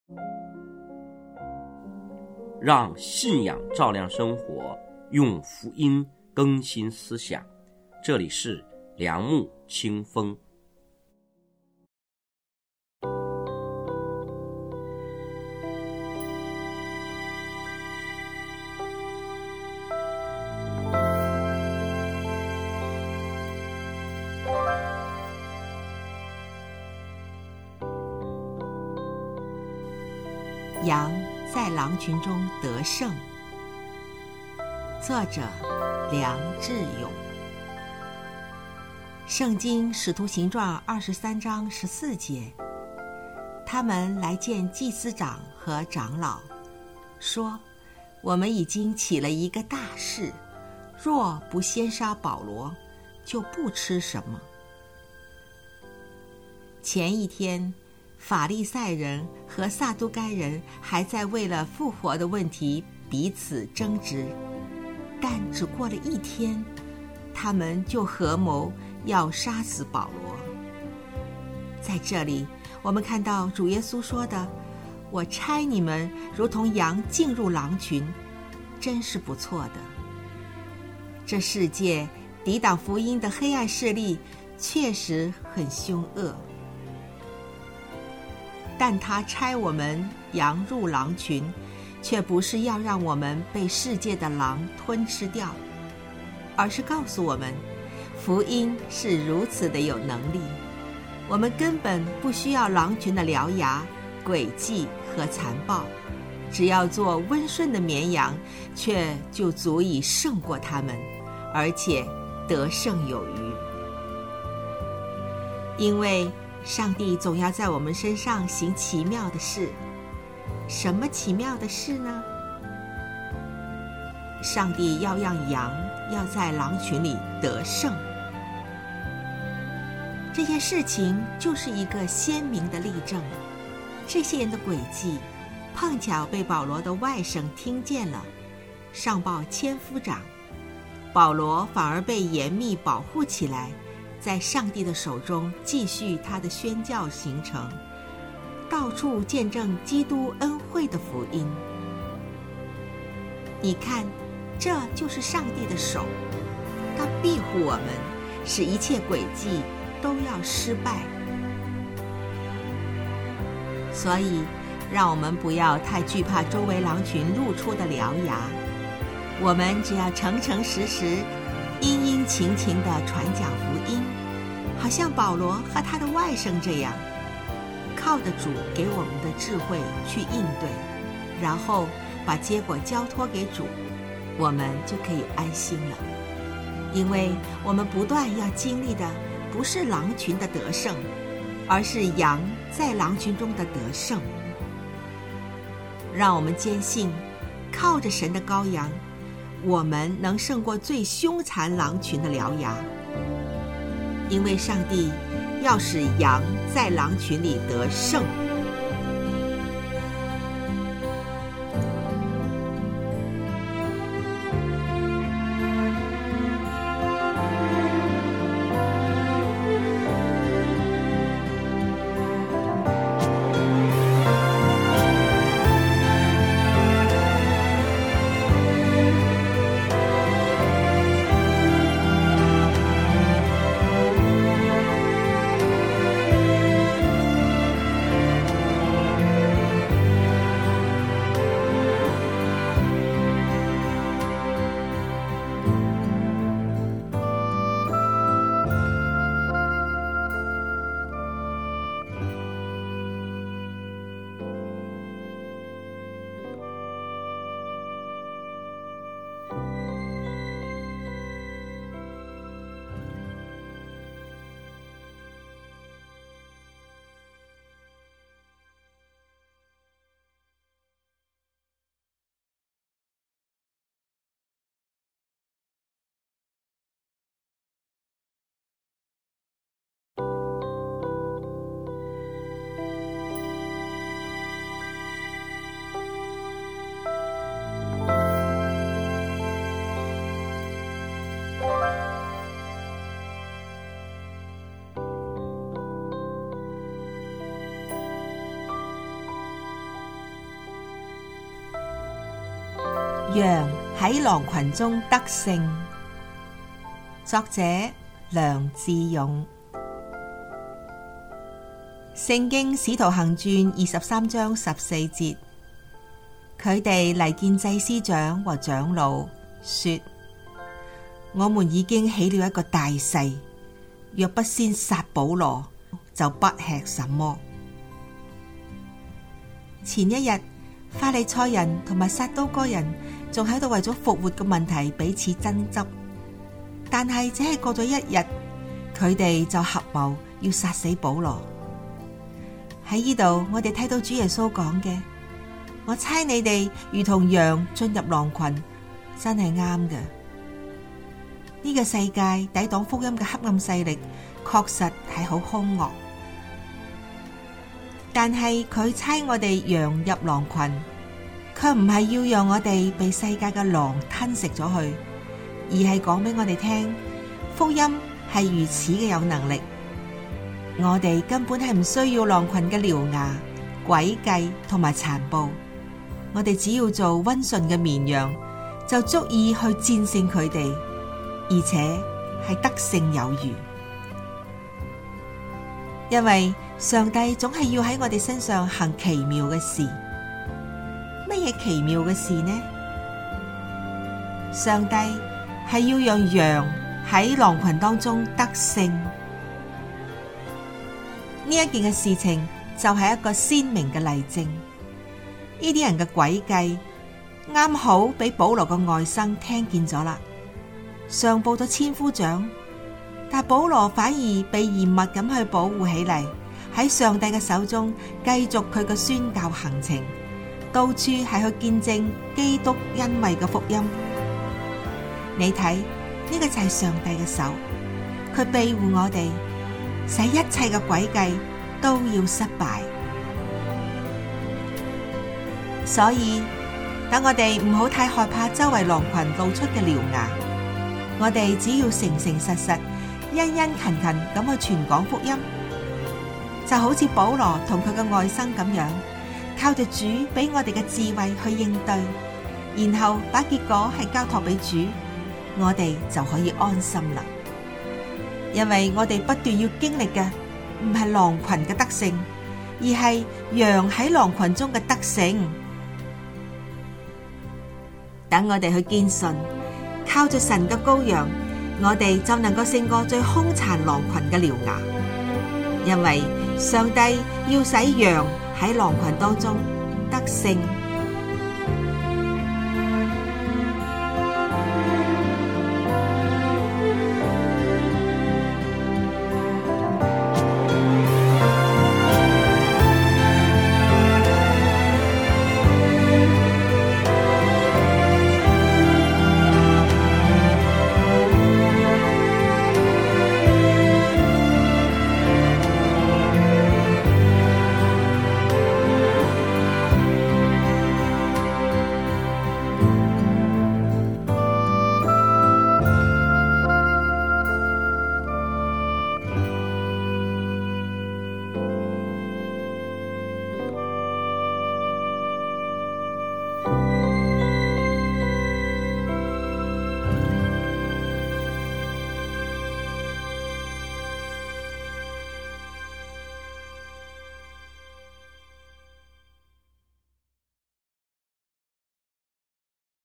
让信仰照亮生活，用福音更新思想。这里是良木清风。 羊在狼群中得胜。作者梁志勇。圣经使徒行传23章14节，他们来见祭司长和长老，说：我们已经起了一个大事，若不先杀保罗，就不吃什么。前一天，法利赛人和撒都该人还在为了复活的问题彼此争执，但只过了一天，他们就合谋要杀死保罗。在这里，我们看到主耶稣说的：我差你们如同羊进入狼群，真是不错的。这世界抵挡福音的黑暗势力确实很凶恶，但他差我们羊入狼群，却不是要让我们被世界的狼吞吃掉，而是告诉我们，福音是如此的有能力，我们根本不需要狼群的獠牙、诡计和残暴，只要做温顺的绵羊，却就足以胜过他们，而且得胜有余。因为上帝总要在我们身上行奇妙的事。什么奇妙的事呢？上帝要让羊要在狼群里得胜。这件事情就是一个鲜明的例证。这些人的诡计碰巧被保罗的外甥听见了，上报千夫长，保罗反而被严密保护起来，在上帝的手中继续他的宣教行程，到处见证基督恩惠的福音。你看，这就是上帝的手，他庇护我们，使一切诡计都要失败。所以让我们不要太惧怕周围狼群露出的獠牙，我们只要诚诚实实、殷殷勤勤地传讲福音，好像保罗和他的外甥这样，靠着主给我们的智慧去应对，然后把结果交托给主，我们就可以安心了。因为我们不断要经历的不是狼群的得胜，而是羊在狼群中的得胜。让我们坚信，靠着神的羔羊，我们能胜过最凶残狼群的獠牙。因为上帝要使羊在狼群里得胜。 羊喺狼群中得勝。作者梁智勇。聖經使徒行傳23章14節，佢哋嚟見祭司長和長老，說：我們已經起了一個大誓，若不先殺保羅，就不吃什麼。前一日，法利賽人同埋撒都該人仲喺度為咗復活嘅問題彼此爭執，但係只係過咗一日，佢哋就合謀要殺死保羅。喺呢度，我哋睇到主耶穌講嘅：我猜你哋如同羊進入狼群，真係啱嘅。呢個世界抵擋福音嘅黑暗勢力，確實係好兇惡。但係佢猜我哋羊入狼群，卻唔係要讓我哋被世界嘅狼吞食咗去，而係講俾我哋聽，福音係如此嘅有能力。我哋根本係唔需要狼群嘅獠牙、詭計同埋殘暴，我哋只要做溫順嘅綿羊，就足以去戰勝佢哋，而且係得勝有餘。因為上帝總係要喺我哋身上行奇妙嘅事。乜嘢奇妙嘅事呢？上帝係要讓羊喺狼群當中得勝。呢一件嘅事情就係一個鮮明嘅例證。呢啲人嘅詭計啱好俾保羅嘅外甥聽見咗啦，上報咗千夫長，但保羅反而被嚴密咁去保護起嚟，喺上帝嘅手中繼續佢嘅宣教行程，到處係去見證基督恩惠嘅福音。你睇，呢個就係上帝嘅手，佢庇護我哋，使一切嘅詭計都要失敗。所以等我哋唔好太害怕周圍狼群露出嘅獠牙，我哋只要誠誠實實、殷殷勤勤咁去傳講福音，就好似保羅同佢嘅外甥咁樣，靠着主俾我哋嘅智慧去應對，然後把結果係交託俾主，我哋就可以安心啦。因為我哋不斷要經歷嘅唔係狼群嘅得勝，而係羊喺狼群中嘅得勝。等我哋去堅信，靠着神嘅羔羊，我哋就能夠勝過最兇殘狼群嘅獠牙。因為上帝要使羊喺狼群當中得勝。